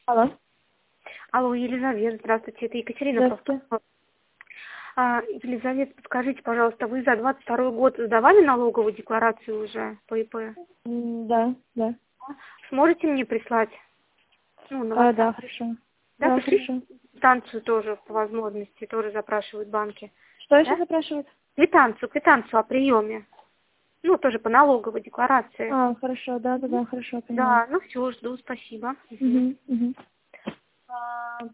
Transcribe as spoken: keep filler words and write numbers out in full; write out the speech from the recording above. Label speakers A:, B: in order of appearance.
A: Алло.
B: Алло, Елизавета, здравствуйте, это Екатерина.
A: Здравствуйте.
B: А, Елизавета, подскажите, пожалуйста, вы за двадцать второй год сдавали налоговую декларацию уже по ИП?
A: М, Да, да.
B: Сможете мне прислать? Ну, на
A: А,
B: WhatsApp.
A: да, хорошо.
B: Да,
A: Да,
B: пришли
A: хорошо.
B: квитанцию тоже по возможности, тоже запрашивают банки.
A: Что еще
B: Да?
A: запрашивают?
B: Квитанцию, квитанцию о приеме. Ну, тоже по налоговой декларации.
A: А, хорошо, да, да, да, хорошо, поняла.
B: Да, ну все, жду, спасибо. Мгм.
A: Угу, угу. А,